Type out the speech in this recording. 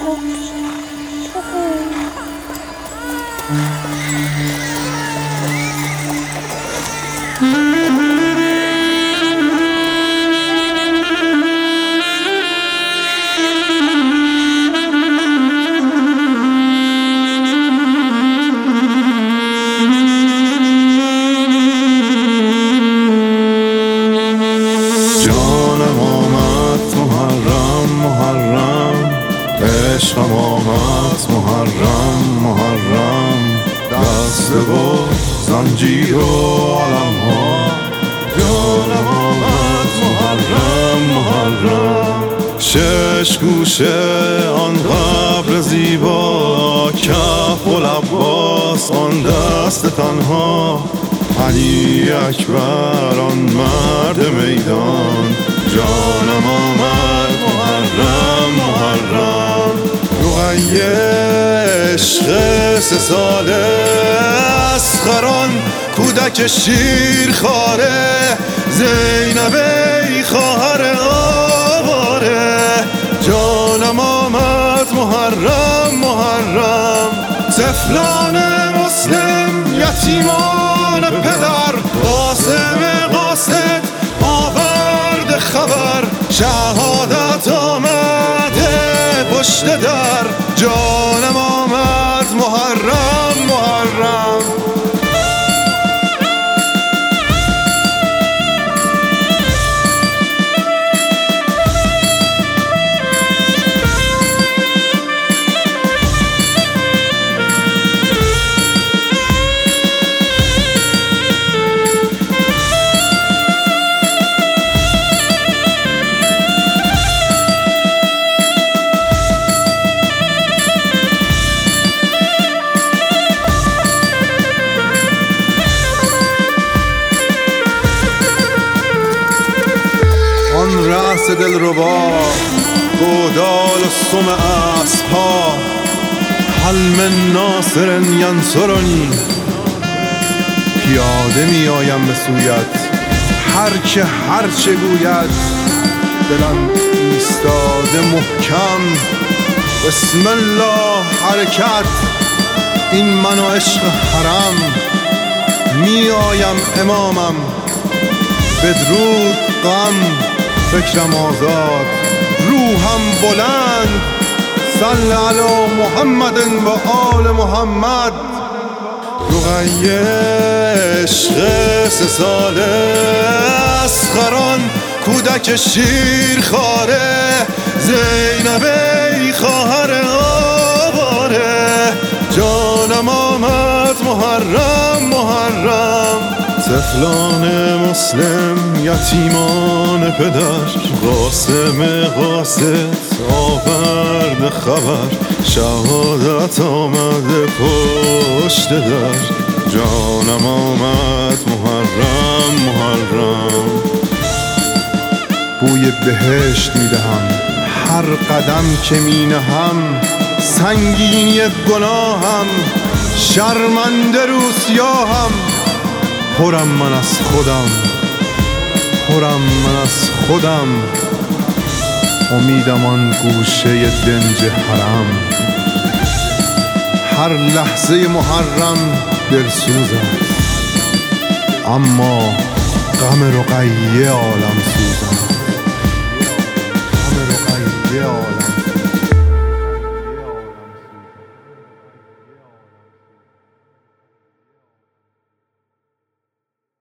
جانم آمد محرم محرم، عشقم آمد محرم محرم، دست و زنجیر و علم ها. جانم آمد محرم محرم، شش گوشه آن قبر زیبا، کف و لباس آن دست تنها، علی اکبر آن مرد میدان. جانم آمد محرم محرم، رقیه عشق 3 ساله، اسخران کودک شیرخواره، زینب ای خواهر آواره. جانم آمد محرم محرم، طفلان مسلم یتیمان پدر، قاسم قاصد آورد خبر، شهادت آمده پشت در. جانم آمد محرم محرم، آن رأس دلربا، گودال و سم اسبها، هل من ناصر ینصرنی. پیاده می آیم به سویت، هر که هر چه گوید، دلم ایستاده محکم. بسم الله حرکت، این من و عشق حرم. می آیم امامم، بدرود غم، فکرم آزاد، روحم بلند. صل علی محمد و آل محمد. رقیه عشق 3 ساله، اسخران کودک شیرخواره، زینب ای خواهر آواره. جانم آمد محرم محرم، طفلان مسلم یتیمان پدر، قاسم قاصد آورد خبر، شهادت آمده پشت در. جانم آمد محرم محرم، بوی بهشت میدهم هر قدم که مینهم، سنگینی گناهم شرمنده روسیاهم. پرم من از خودم، پرم من از خودم، امیدم آن گوشه دنج حرم. هر لحظه محرم دلسوز است، اما غم رقیه عالم سوز است، غم رقیه عالم